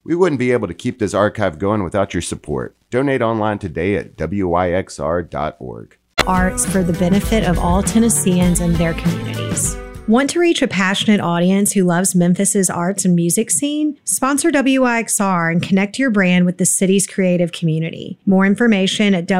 We wouldn't be able to keep this archive going without your support. Donate online today at wyxr.org. Arts for the benefit of all Tennesseans and their communities. Want to reach a passionate audience who loves Memphis's arts and music scene? Sponsor WYXR and connect your brand with the city's creative community. More information at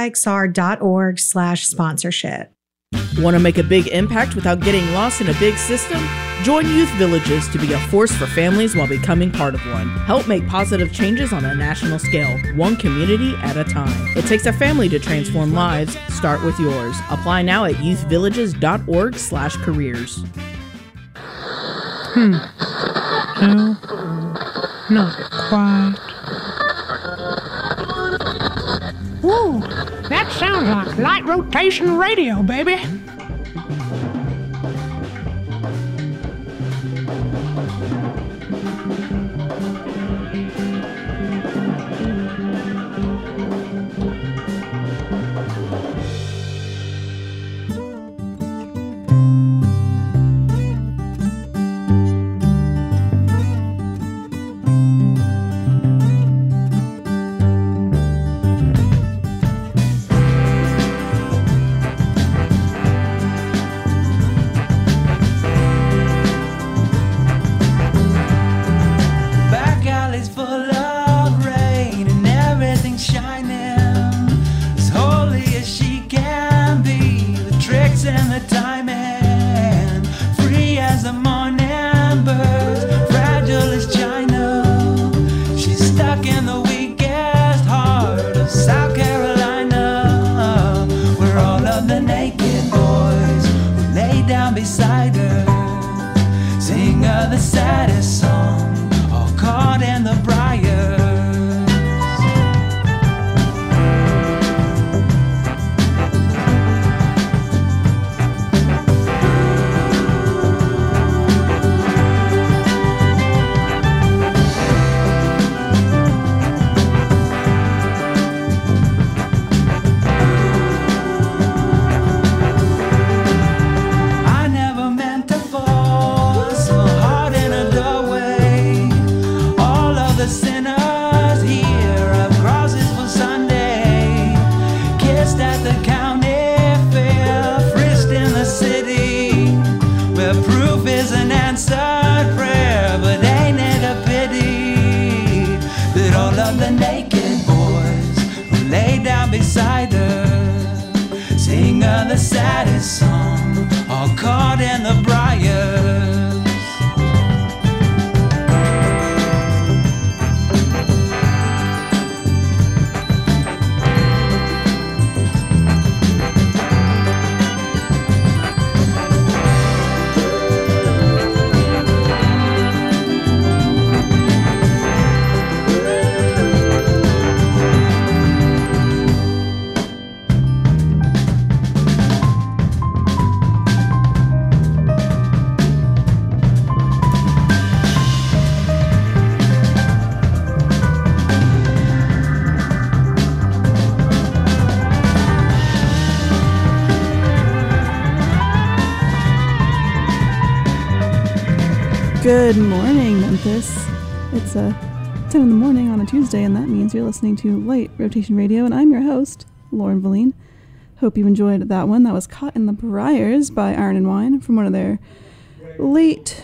wyxr.org/sponsorship. Want to make a big impact without getting lost in a big system? Join Youth Villages to be a force for families while becoming part of one. Help make positive changes on a national scale, one community at a time. It takes a family to transform lives. Start with yours. Apply now at youthvillages.org/careers. No, not quite. Whoa, that sounds like light rotation radio, baby. Good morning, Memphis. It's 10 in the morning on a Tuesday, and that means you're listening to Light Rotation Radio, and I'm your host, Lauren Valine. Hope you enjoyed that one. That was Caught in the Briars by Iron and Wine from one of their late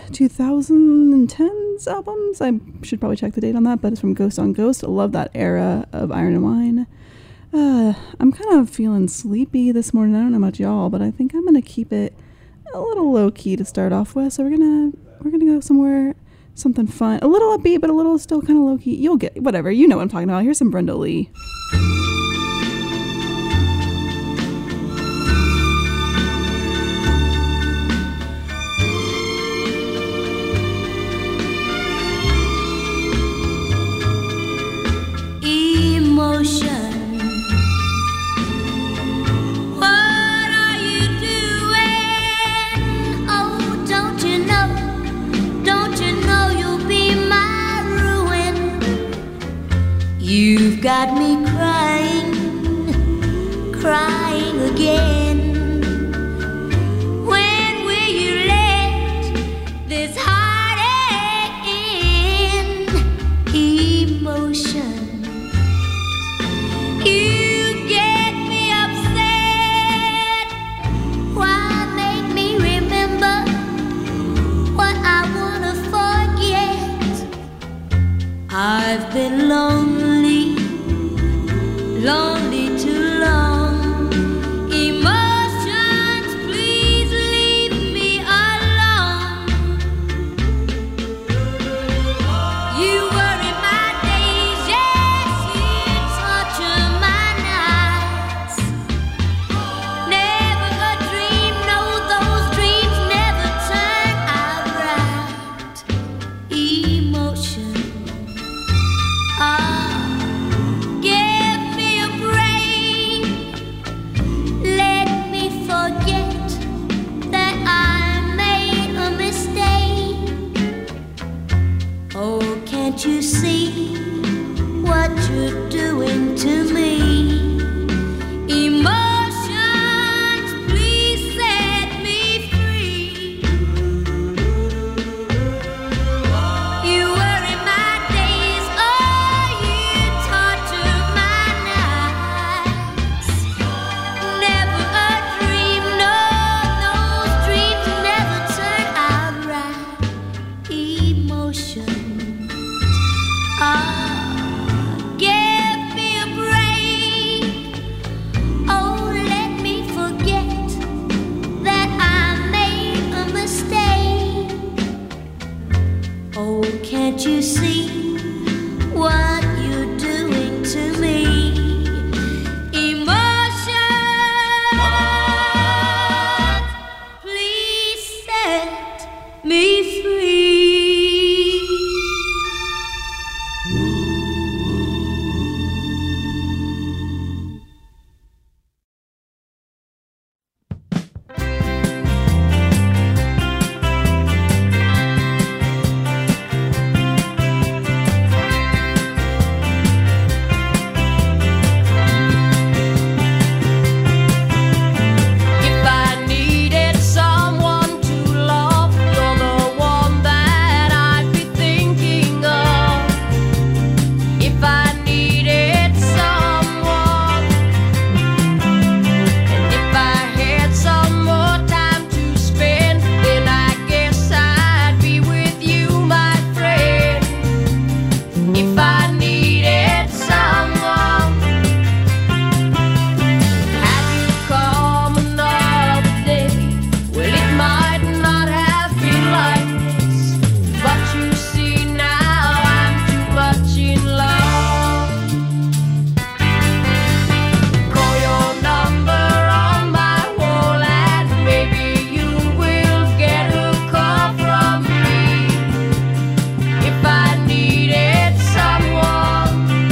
2010s albums. I should probably check the date on that, but it's from Ghost on Ghost. I love that era of Iron and Wine. I'm kind of feeling sleepy this morning. I don't know about y'all, but I think I'm going to keep it a little low-key to start off with, so we're gonna go somewhere, something fun, a little upbeat, but a little still kind of low-key. You'll get, whatever, you know what I'm talking about. Here's some Brenda Lee. Emotion. You've got me crying again. When will you let this heartache end? I've been lonely, lonely too long. Emotions, please leave me alone. You worry my days, yes, you torture my nights. Never a dream, no, those dreams never turn out right. Emotion, give me a break. Let me forget that I made a mistake. Oh, can't you see what you're doing to me? Emotions, please set me free. You worry my days, oh, you torture my nights. Never a dream, no, those dreams never turn out right. Emotion, give me a break. Oh, let me forget that I made a mistake. Oh, can't you see what you're doing to me? Emotions, please set me free. If I needed someone to love, you're the one that I'd be thinking of. If I needed someone, and if I had some more time to spend, then I guess I'd be with you, my friend. If I needed someone, had you come another day, well, it might not have been like this, but you see now I'm too much in love. Call your number on my wall and maybe you will get a call from me. If I needed someone,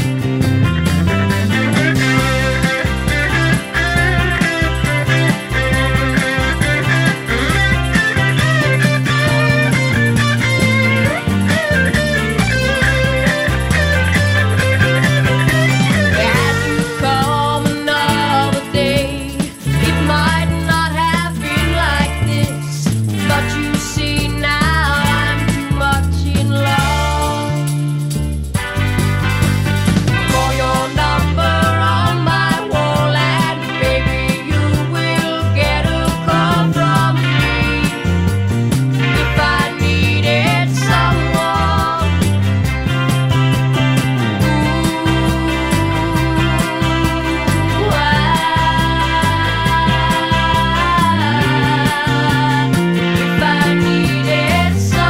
had you come another day, it might not have been like this, but you see now I'm too much in love. Call your number on my wall and maybe you will get a call from me. If I needed someone, if I needed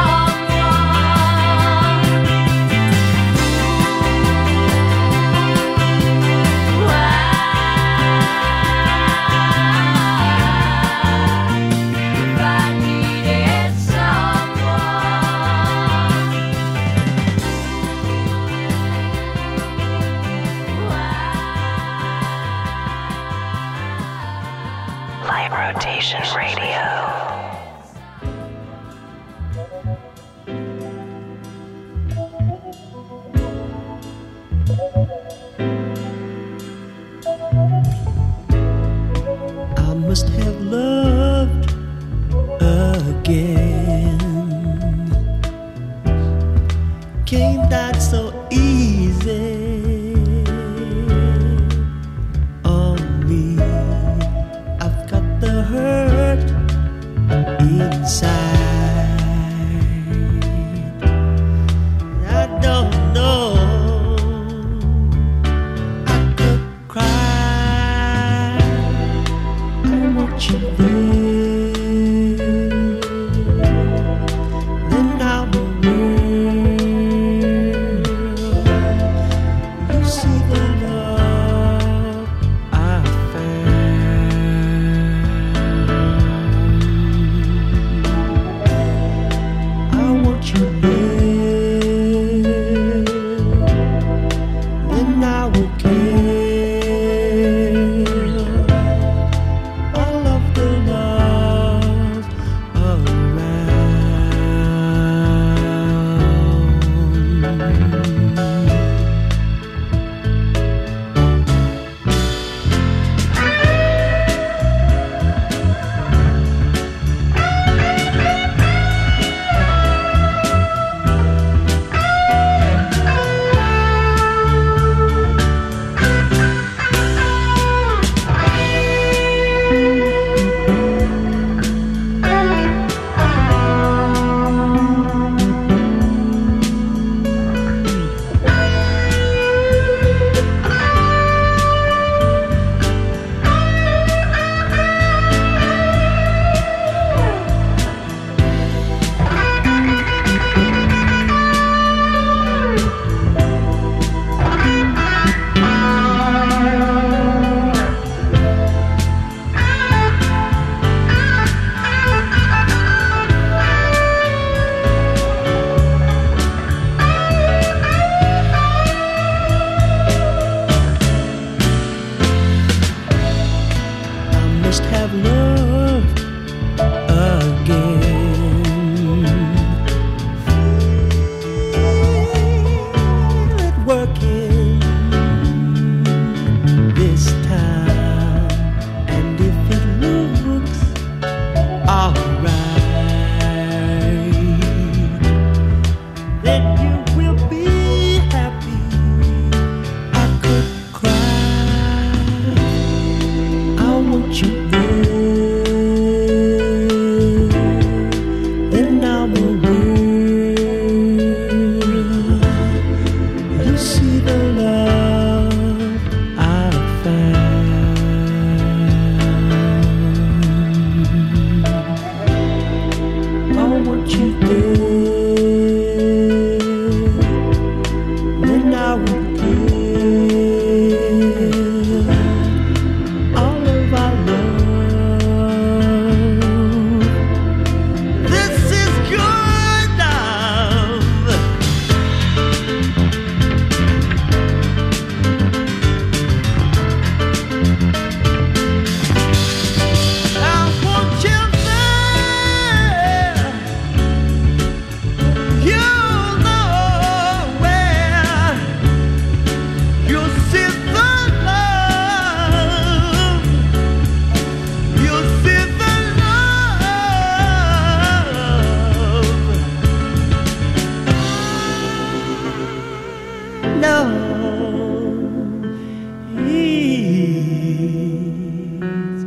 Light Rotation Radio. I must have loved again. Came that so easy on me. I've got the hurt inside. I don't know love is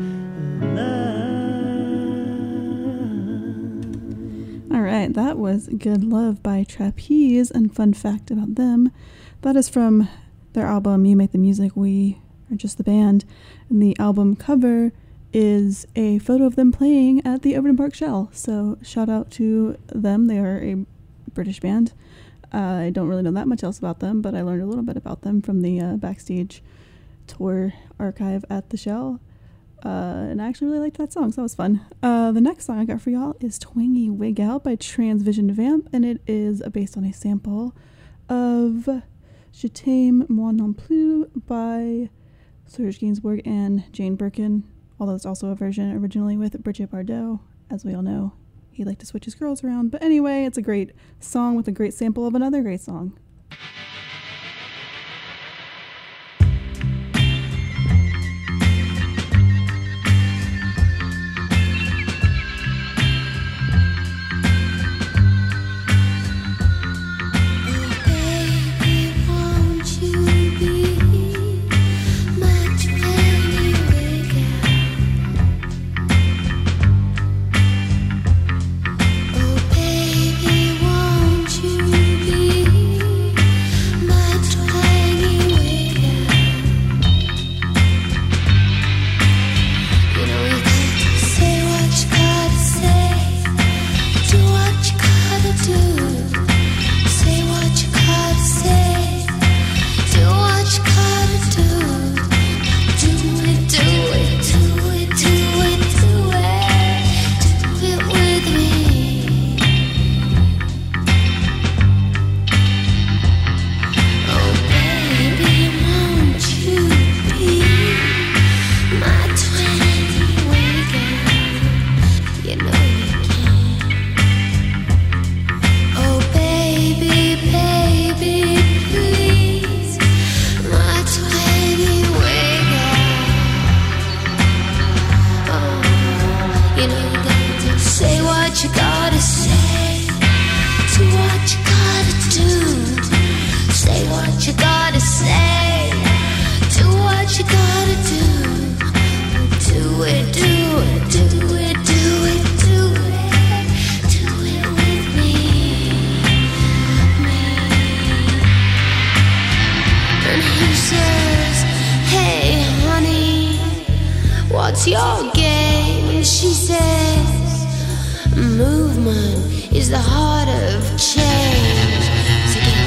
love. All right, that was Good Love by Trapeze. And fun fact about them, that is from their album You Make the Music, We Are Just the Band. And the album cover is a photo of them playing at the Overton Park Shell. So shout out to them. They are a British band. I don't really know that much else about them, but I learned a little bit about them from the backstage tour archive at the Shell. And I actually really liked that song, so that was fun. The next song I got for y'all is Twangy Wig Out by Transvision Vamp, and it is based on a sample of Je t'aime moi non plus by Serge Gainsbourg and Jane Birkin, although it's also a version originally with Brigitte Bardot. As we all know, he liked to switch his girls around. But anyway, it's a great song with a great sample of another great song. What's your game? And she says, movement is the heart of change. So get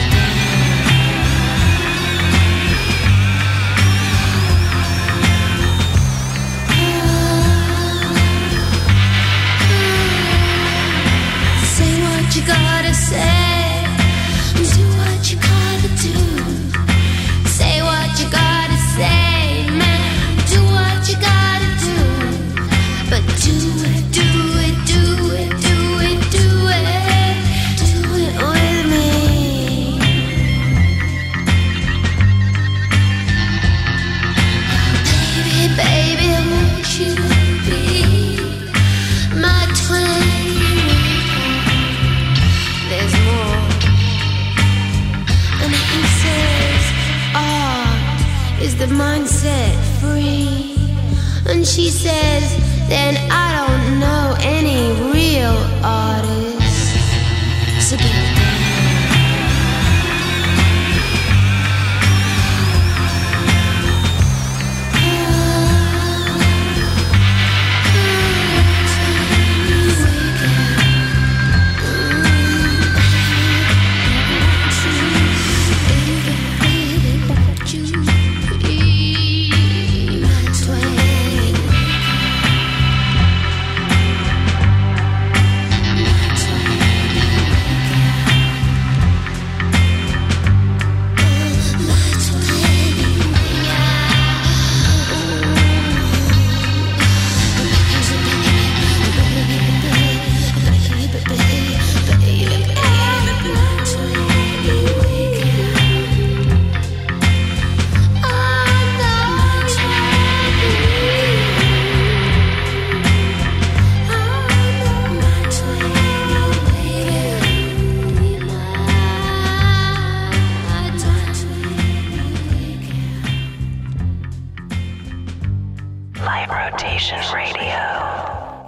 say what you gotta say, do what you gotta do. Say what you gotta say, man, do what you gotta do. But do it, do it, do it, do it, do it, do it with me. Baby, baby, won't you be my twin? There's more. And he says, art is the mindset free. And she says, then I don't know any real artists. So get Rotation Radio.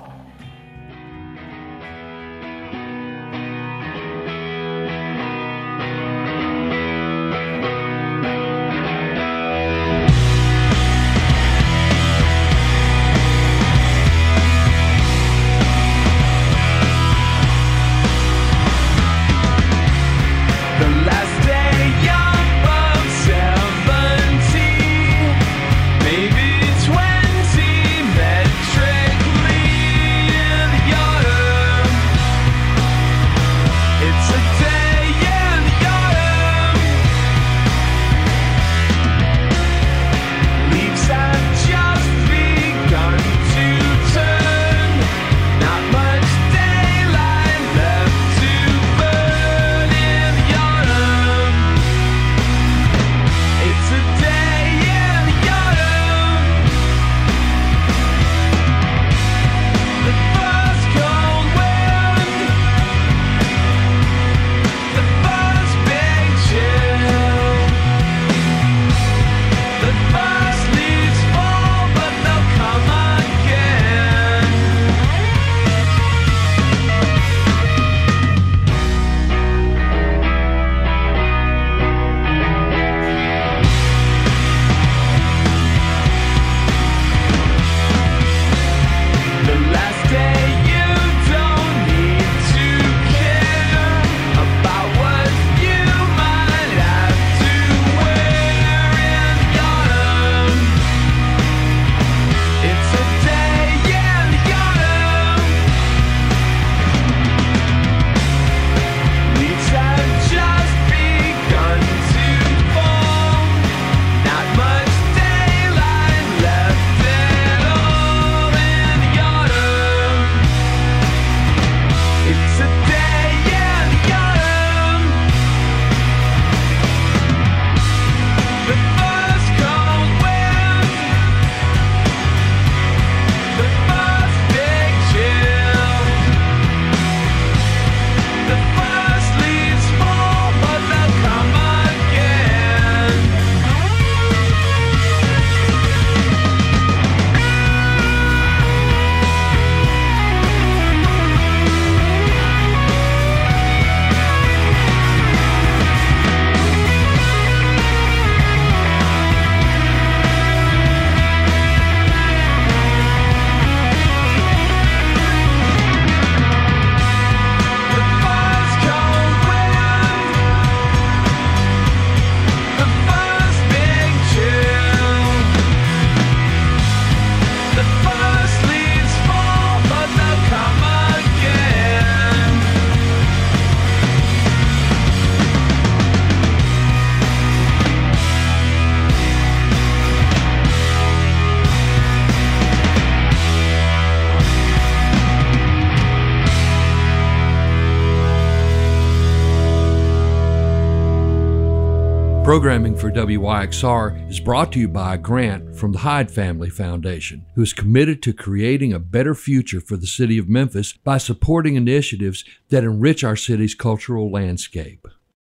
Programming for WYXR is brought to you by a grant from the Hyde Family Foundation, who is committed to creating a better future for the city of Memphis by supporting initiatives that enrich our city's cultural landscape.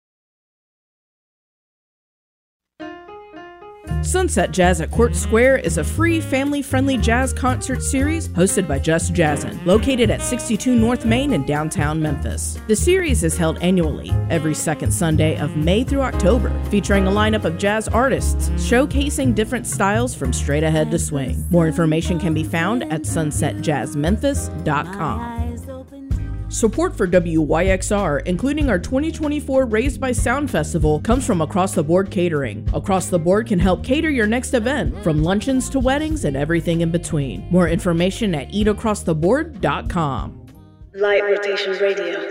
Sunset Jazz at Court Square is a free, family-friendly jazz concert series hosted by Just Jazzin', located at 62 North Main in downtown Memphis. The series is held annually, every second Sunday of May through October, featuring a lineup of jazz artists showcasing different styles from straight ahead to swing. More information can be found at sunsetjazzmemphis.com. Support for WYXR, including our 2024 Raised by Sound Festival, comes from Across the Board Catering. Across the Board can help cater your next event, from luncheons to weddings and everything in between. More information at eatacrosstheboard.com. Light Rotation Radio.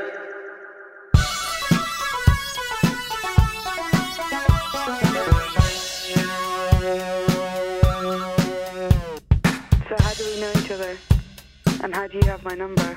So how do we know each other? And how do you have my number?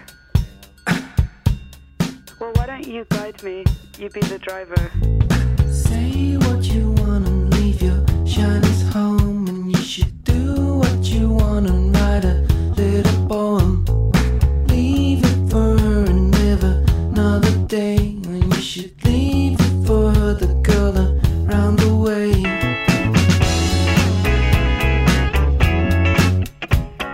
Well, why don't you guide me? You be the driver. Say what you wanna, leave your shyness home, and you should do what you wanna, write a little poem. Leave it for her and live another day, when you should leave it for her, the girl around the way.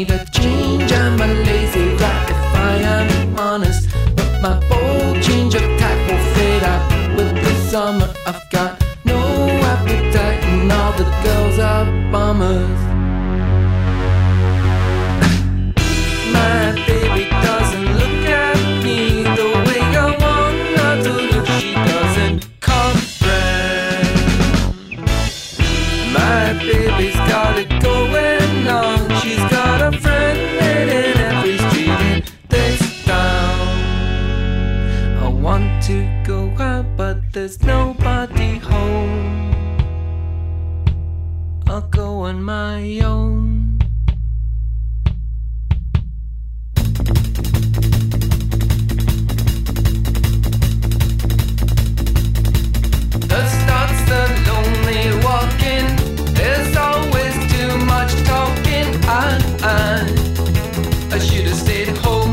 need a change. I'm a lazy rat if I am honest, but my bold change of tack will fade out with the summer. I've got no appetite and all the girls are bummers. My baby doesn't look at me the way I want her to look. She doesn't comprehend. My baby's got it going on. She's got a friend in every street in this town. I want to go out, but there's nobody home. I'll go on my own. Starts the lonely walking. There's always too much talking. I should have stayed home.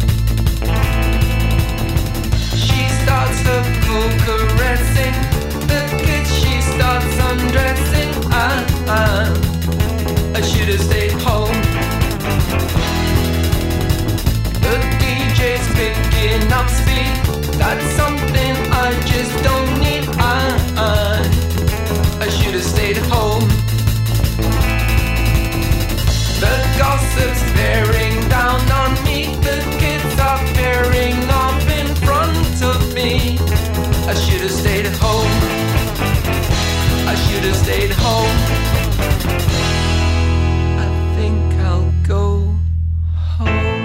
She starts the cool caressing. The kid she starts undressing. I should have stayed home. The DJ's picking up speed. That's something I just don't need. I should have stayed home. The gossip's bearing down on me. The kids are bearing off in front of me. I should have stayed home. I should have stayed home. I think I'll go home.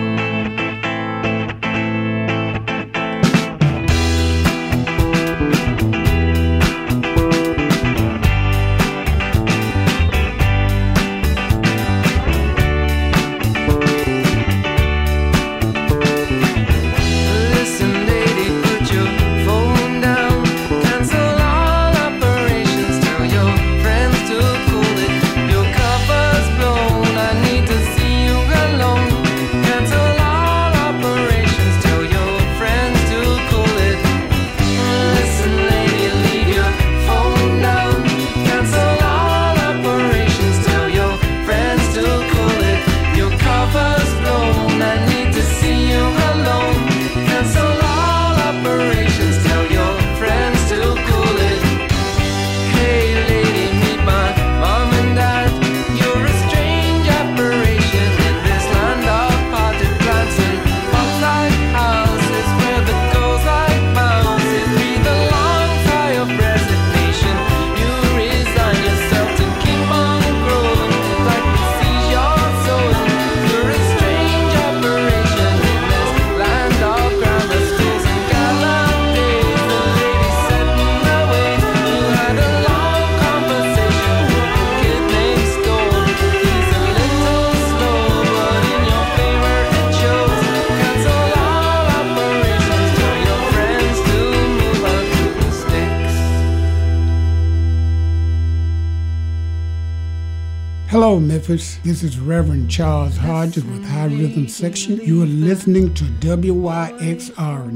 Hello, Memphis. This is Reverend Charles Hodges with High Rhythm Section. You are listening to WYXR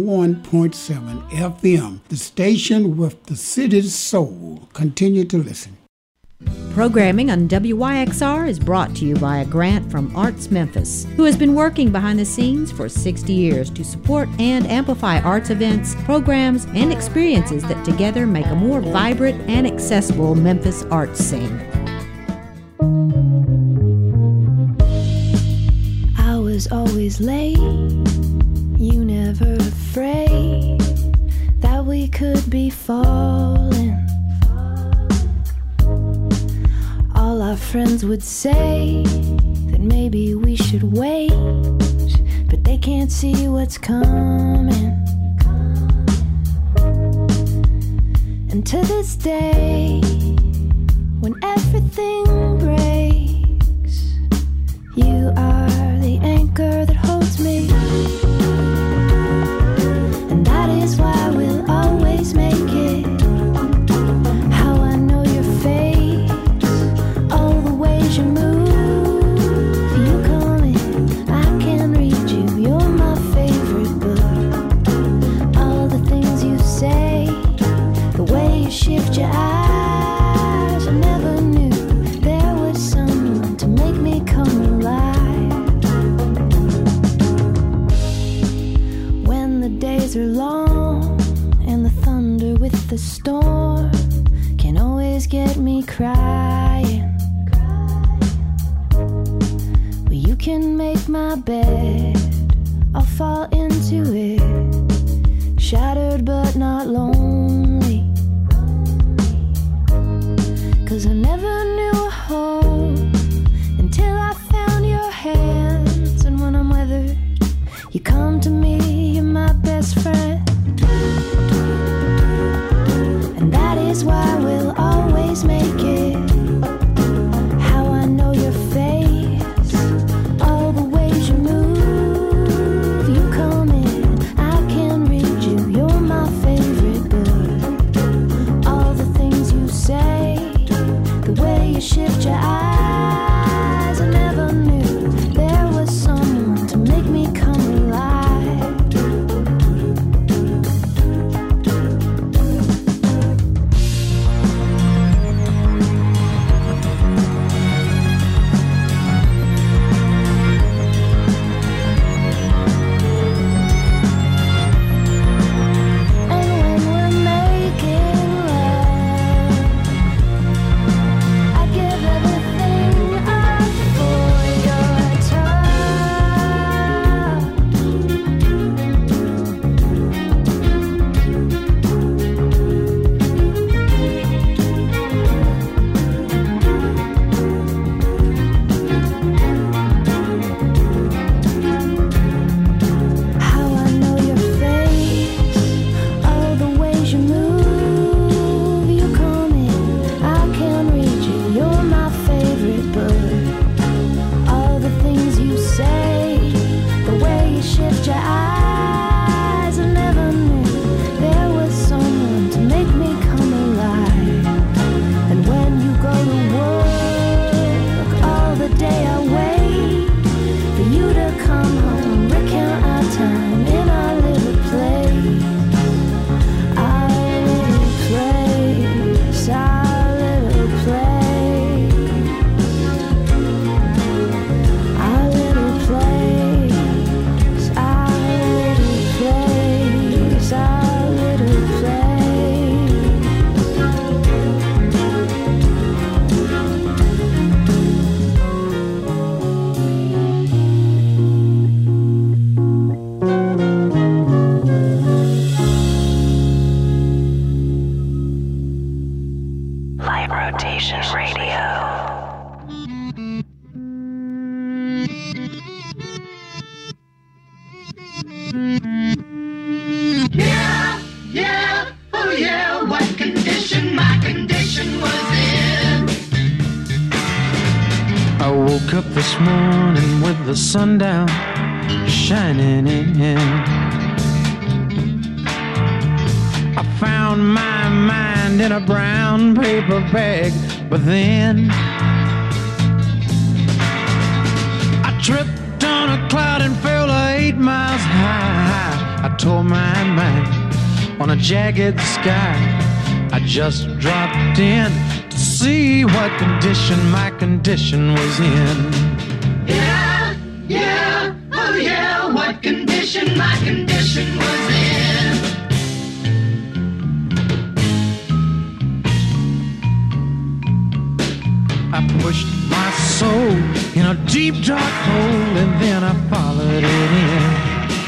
91.7 FM, the station with the city's soul. Continue to listen. Programming on WYXR is brought to you by a grant from Arts Memphis, who has been working behind the scenes for 60 years to support and amplify arts events, programs, and experiences that together make a more vibrant and accessible Memphis arts scene. I was always late, you never afraid that we could be falling. All our friends would say that maybe we should wait, but they can't see what's coming. And to this day, when everything breaks, you are the anchor that holds me. And that is why we'll always make it. How I know your face, all the ways you move. You come in, I can read you. You're my favorite book. All the things you say, the way you shift your eyes, I never knew there was someone to make me come alive. this storm can always get me crying. Well, you can make my bed, I'll fall into it, shattered but not lonely. 'Cause I never knew a home until I found your hands. And when I'm weathered, you come to me, you're my best friend. And that is why we'll always make it. How I know your face, all the ways you move. You come in, I can read you, you're my favorite book. All the things you say, the way you shift your eyes, I never knew there was someone to make me come alive. And when we're making love, I give everything up for your touch. How I know your face, all the ways you move. You come in, I can read you, you're my favorite book. All the things you say, the way you shift your eyes, I never knew there was someone to make me come alive. And when you go to work, all the day I wait for you to come home, recount our time in our little place. Our little place, our little place. Our little place, our little place, our little place. Light Rotation Radio. Yeah, yeah, oh yeah, what condition my condition was in. I woke up this morning with the sun down, shining in. I found my mind in a brown paper bag, but then I tripped on a cloud and fell 8 miles high. I tore my mind on a jagged sky. I just dropped in to see what condition my condition was in. Yeah, yeah, oh yeah, what condition my condition was in. I pushed my soul in a deep dark hole and then I followed it in.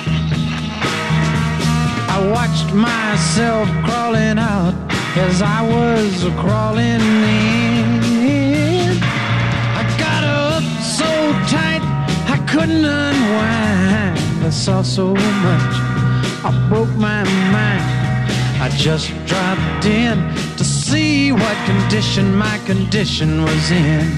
I watched myself crawling out as I was crawling in. I got up so tight I couldn't unwind. I saw so much, I broke my mind. I just dropped in to see what condition my condition was in.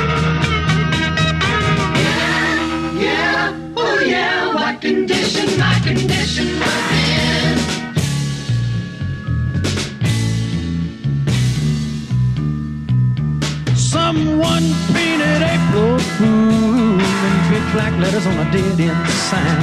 condition my I'm one painted April fool and big black letters on a dead-end sign.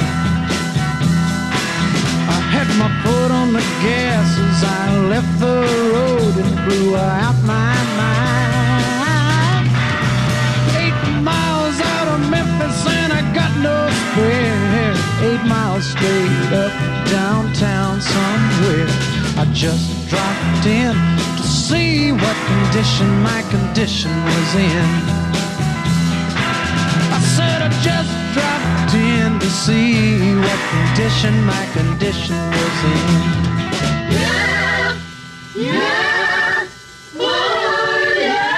I had my foot on the gas as I left the road and blew out my mind. 8 miles out of Memphis and I got no spare. 8 miles straight up downtown somewhere. I just dropped in to see what condition my condition was in. I said I just dropped in to see what condition my condition was in. Yeah, yeah, oh yeah.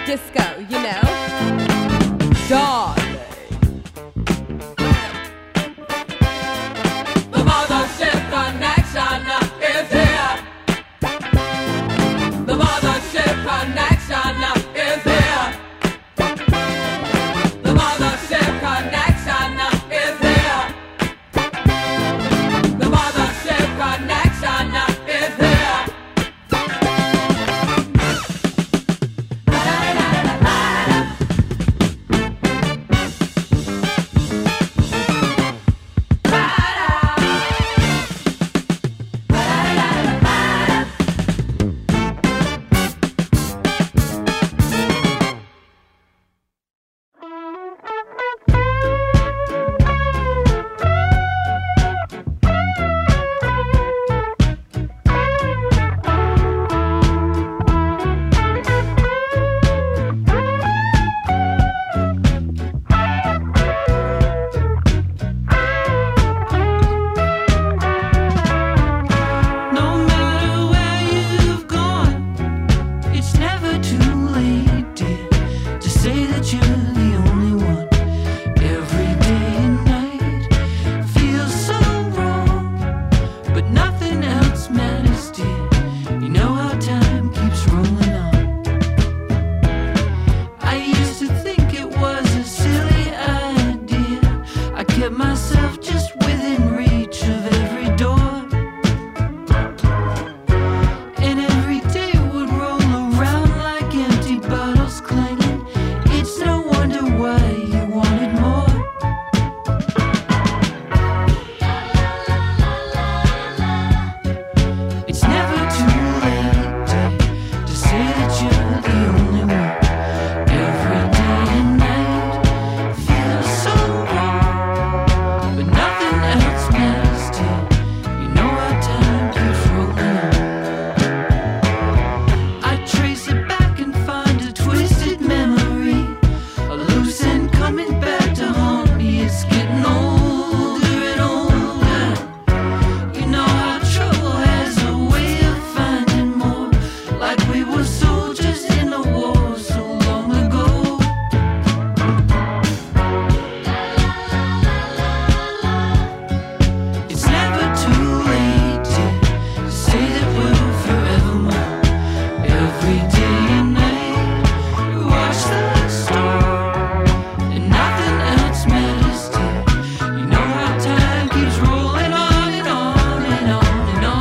disco, you know? Darling. The mothership connection is here. The mothership connection is here. The mothership connection is here. The mothership connection is here. No matter where you've gone, it's never too late, dear, to say that you're the only one. Every day and night feels so wrong, but nothing else matters, dear. You know how time keeps rolling on. I used to think it was a silly idea. I kept myself just within reach of every door. And every day would roll around like empty bottles clanging. It's no wonder why you wanted more. It's never too late to say that you're the only one. Every day and night feels so wrong, but nothing else matters, dear. You know how time keeps rolling on. I trace it back and find a twisted memory, a loose end coming back to haunt me. It's getting older and older. You know how trouble has a way of finding more, like we were soldiers in a war so long ago. It's never too late, dear, to say that we're forevermore. Every day and night we watch the stars, and nothing else matters, dear. You know how time keeps rolling on and on and on and on.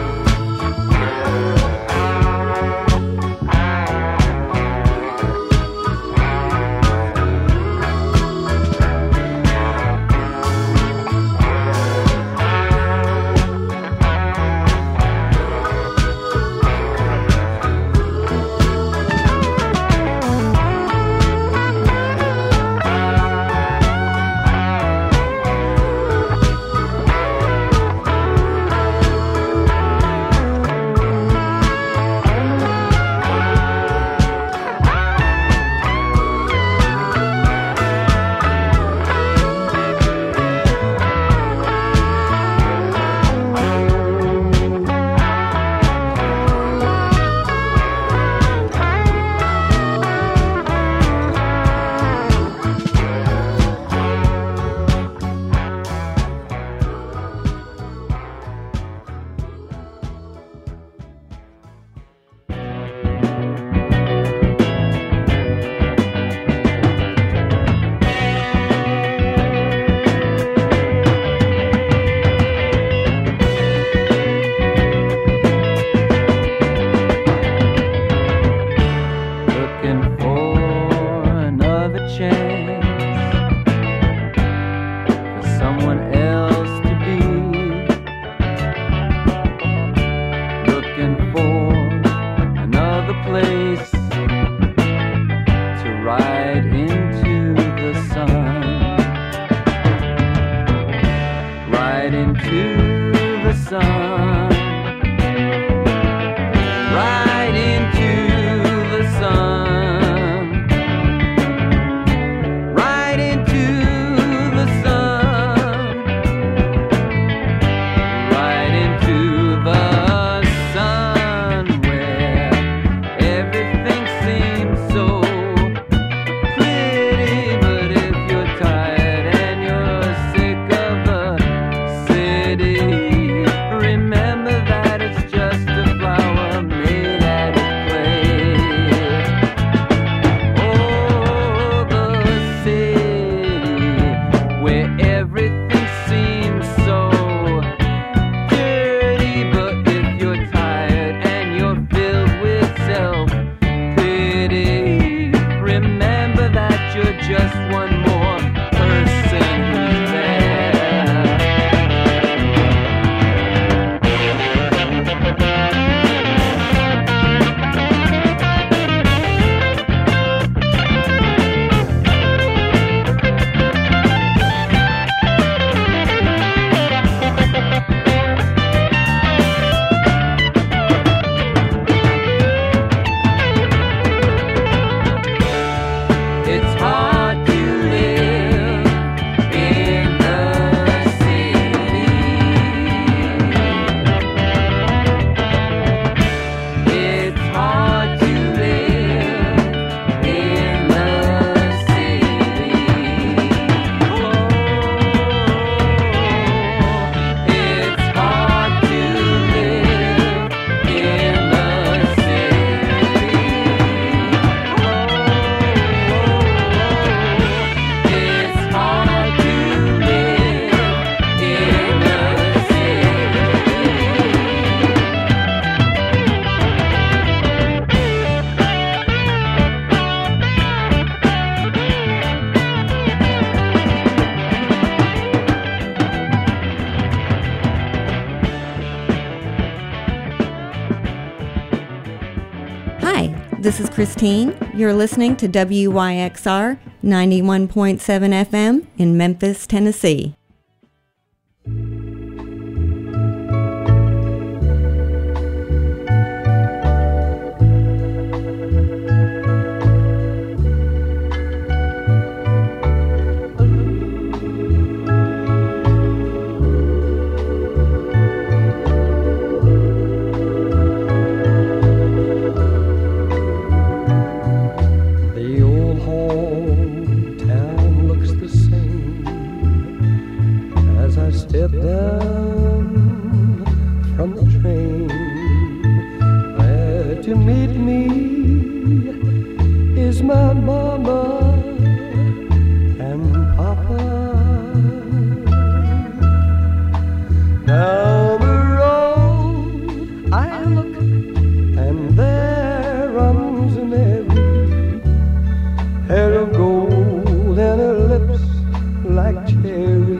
Looking for another chance for someone else to be. Looking for another place to ride into the sun. Ride into the sun. Ride into the sun. this is Christine. You're listening to WYXR 91.7 FM in Memphis, Tennessee. Step down from the train, there to meet me is my mama and papa. Down the road I look, and there runs Mary, hair of gold and her lips like cherries.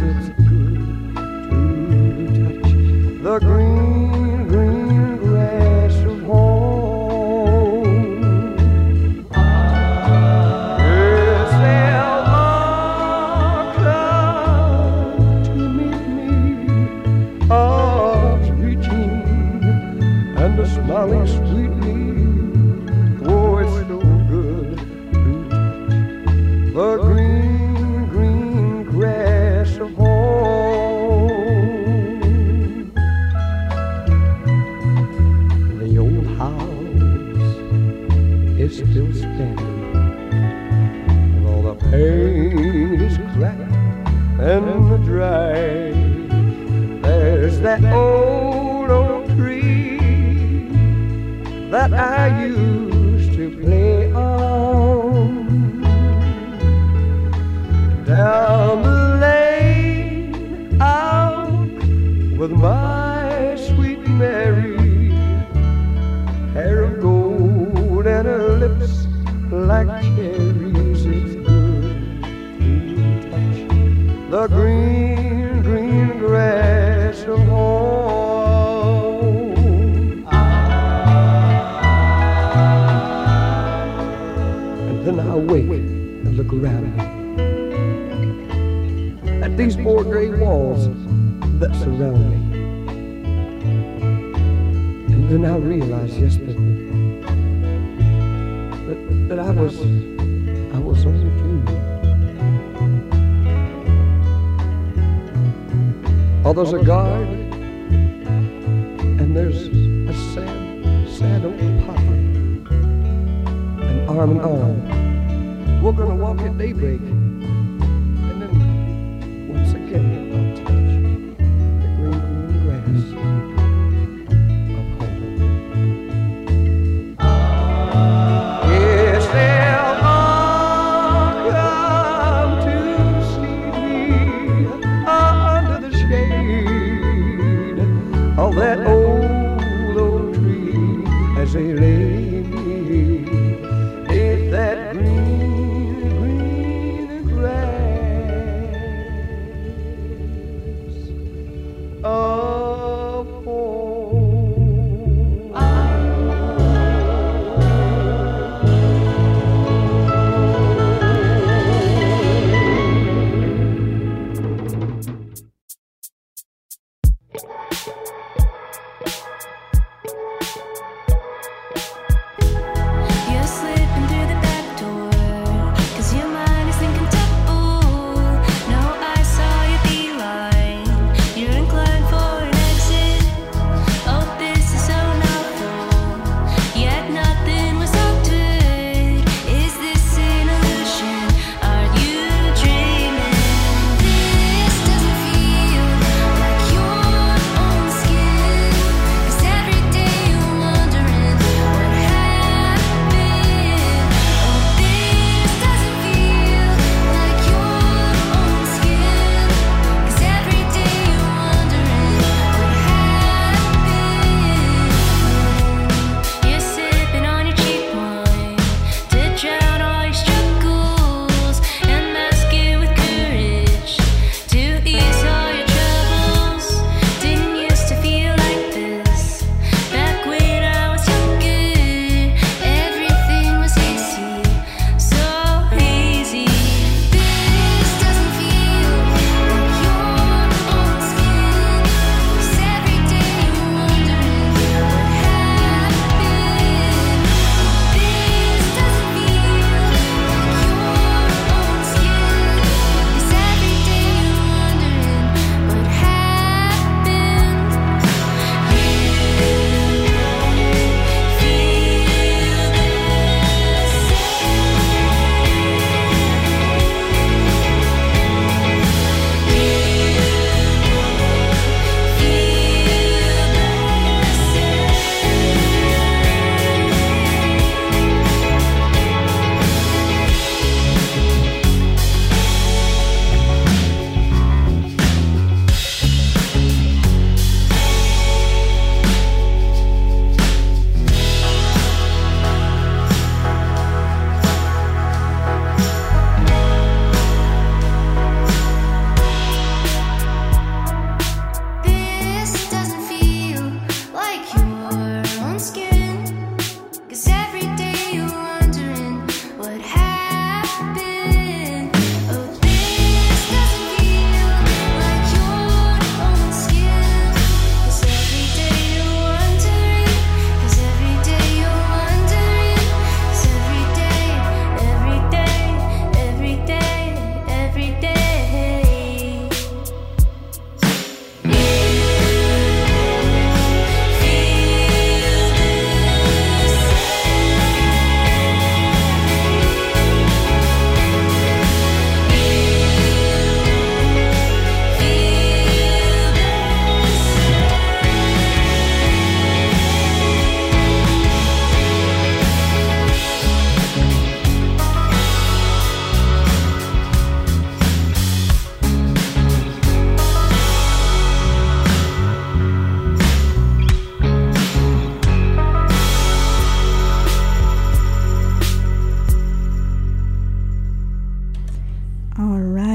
The green, green grass of home. Yes, they'll all come to meet me, arms reaching and a smiling sweetly. Oh, it's so good to touch the green, green grass of home. Still standing, and all the paint is cracked and dry. There's that old oak tree that I used to play on. Down the lane I'll walk with my sweet Mary, hair of gold and her lips like cherries. It's good to touch the green, green grass of home. And then I wake and look around me at these four gray walls that surround me. And then I realize, yes, that I was only dreaming. Oh, there's a guard, and there's a sad old papa, and arm in arm, we're gonna walk at daybreak, and then once again I'll touch the green, green grass of home. Yes, they'll all come to see me under the shade of that old oak tree as they lay me in that green, green grass of home. You're slipping through the back door.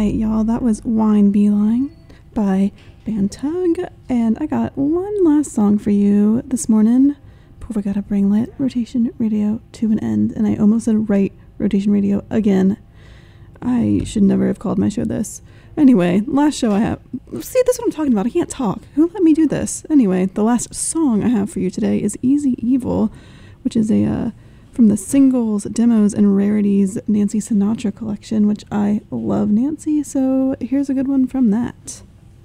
right, y'all, that was Wine Beeline by Bantug, and I got one last song for you this morning before we gotta bring Light Rotation Radio to an end, and I almost said Right Rotation Radio again. I should never have called my show this. Anyway, last show I have... See, this is what I'm talking about. I can't talk. Who let me do this? Anyway, the last song I have for you today is Easy Evil, which is a from the Singles, Demos, and Rarities Nancy Sinatra collection, which I love Nancy, so here's a good one from that.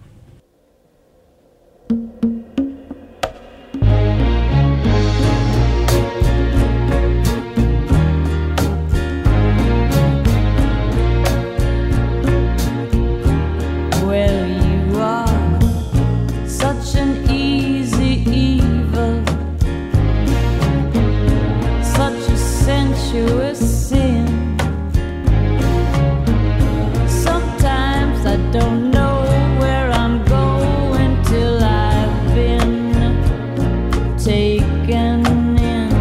Well, you are such an easy evil, such a sensuous sin. Sometimes I don't know where I'm going till I've been taken in.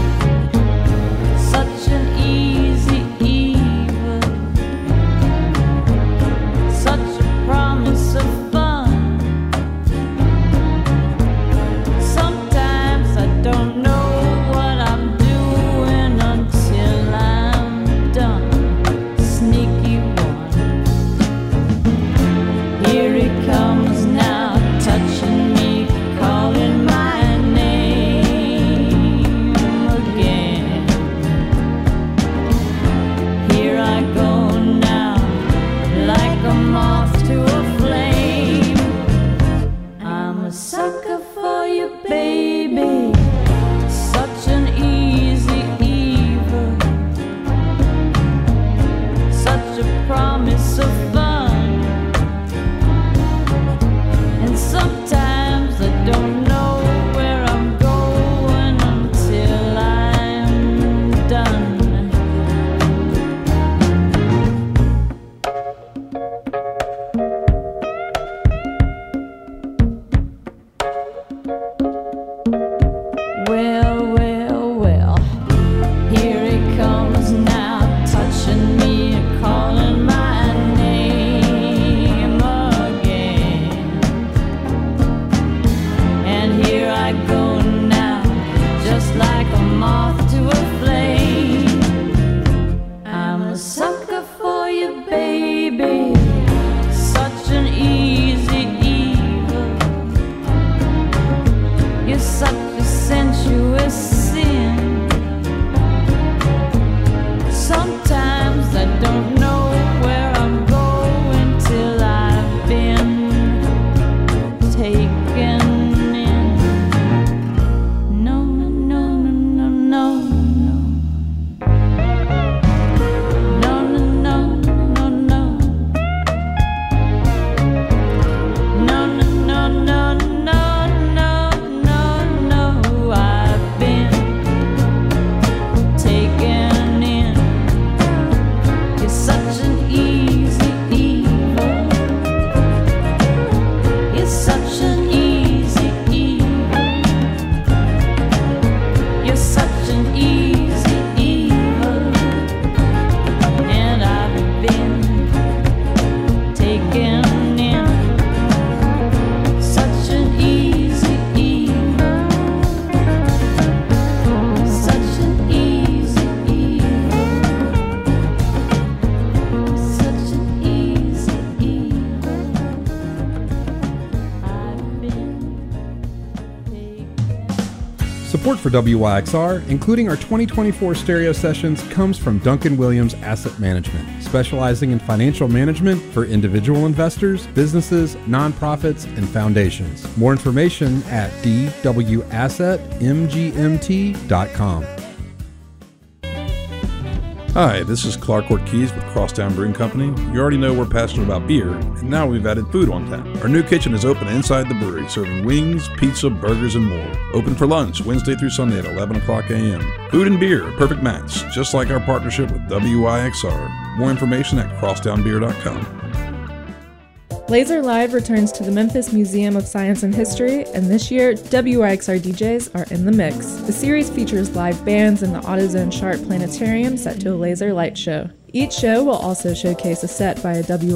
Such an easy evil, such a promise of fun. Sometimes I don't know what I'm doing until I'm done. Sneaky one. Here he comes now, touching me, calling my name again. Here I go now, like a moth to a flame. I'm a sucker for you, baby. Such an easy evil, such a promise of fun. And sometimes I don't know where I'm going until I'm done. Well, well, well, here he comes now, touching me, calling my name again. And here I go now, just like a moth to a flame. I'm a sucker for you, baby. Such an easy evil. You're such a sensuous sin. Sometimes I don't know where I'm going till I've been taken in. No, no, no, no, no, no. No, no, no, no, no. No, no, no, no, no, no, no, no. I've been taken in. You're such an easy evil. You're such an easy evil. You're such an easy evil. And I've been taken in. Such an easy evil. Such an easy evil. Such an easy evil. I've been taken. Support for WYXR, including our 2024 stereo sessions, comes from Duncan Williams Asset Management, specializing in financial management for individual investors, businesses, nonprofits, and foundations. More information at dwassetmgmt.com. Hi, this is Clark Ortiz with Crosstown Brewing Company. You already know we're passionate about beer, and now we've added food on tap. Our new kitchen is open inside the brewery, serving wings, pizza, burgers, and more. Open for lunch Wednesday through Sunday at 11 o'clock a.m. Food and beer, a perfect match, just like our partnership with WYXR. More information at crosstownbeer.com. Laser Live returns to the Memphis Museum of Science and History, and this year, WYXR DJs are in the mix. The series features live bands in the AutoZone Chart Planetarium set to a laser light show. Each show will also showcase a set by a